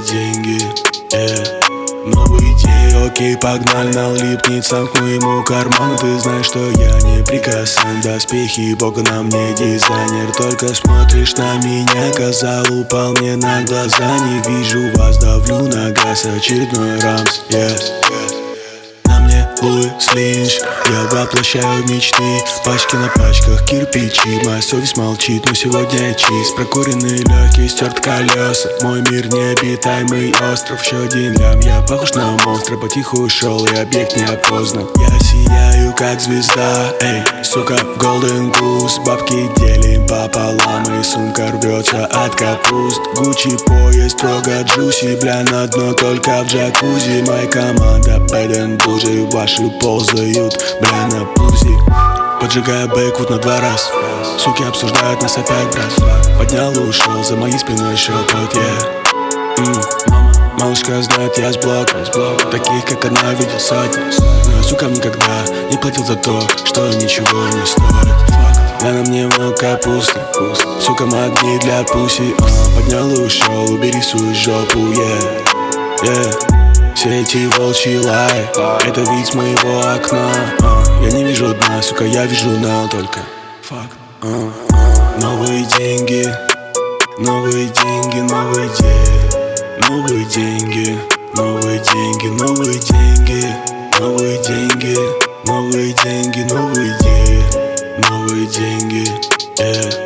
деньги, новые идеи, окей, погнали, налипнет сам к моему карману. Ты знаешь, что я не прикасаем, доспехи бога на мне дизайнер. Только смотришь на меня, казал, упал мне на глаза. Не вижу вас, давлю на газ, очередной рамс, На мне Луис Линч, я воплощаю мечты. Пачки на пачках, кирпичи, моя совесть молчит, но сегодня я чист. Прокуренные легкие, стерт колеса, мой мир необитаемый остров. Еще один лям, я похож на монстра, потиху ушел и объект не опознан. Я сияю как звезда, эй, сука, в Golden Goose. Бабки делим пополам и сумка рвется от капуст. Гуччи поезд, строго джуси, бля, на дно только в джакузи. Моя команда Бэдэн Буджи, ваши ползают, бля, на пузи. Поджигая бэквуд на 2 раз, суки обсуждают нас опять, брат. Поднял и ушел, за моей спиной шепот, Малышка знает, я с блока, таких как она видел сотни. Но я, сука, никогда не платил за то, что ничего не стоит. Я на мне много капусты, сука, магнит для пуси. Поднял и ушел, убери свою жопу, Все эти волчьи лаи, это вид с моего окна. Я не вижу дна, сука, я вижу дна только. Новые деньги, новые деньги, новые деньги. Новые деньги, новые деньги, новые деньги, новые деньги, новые деньги, новые деньги, новые деньги,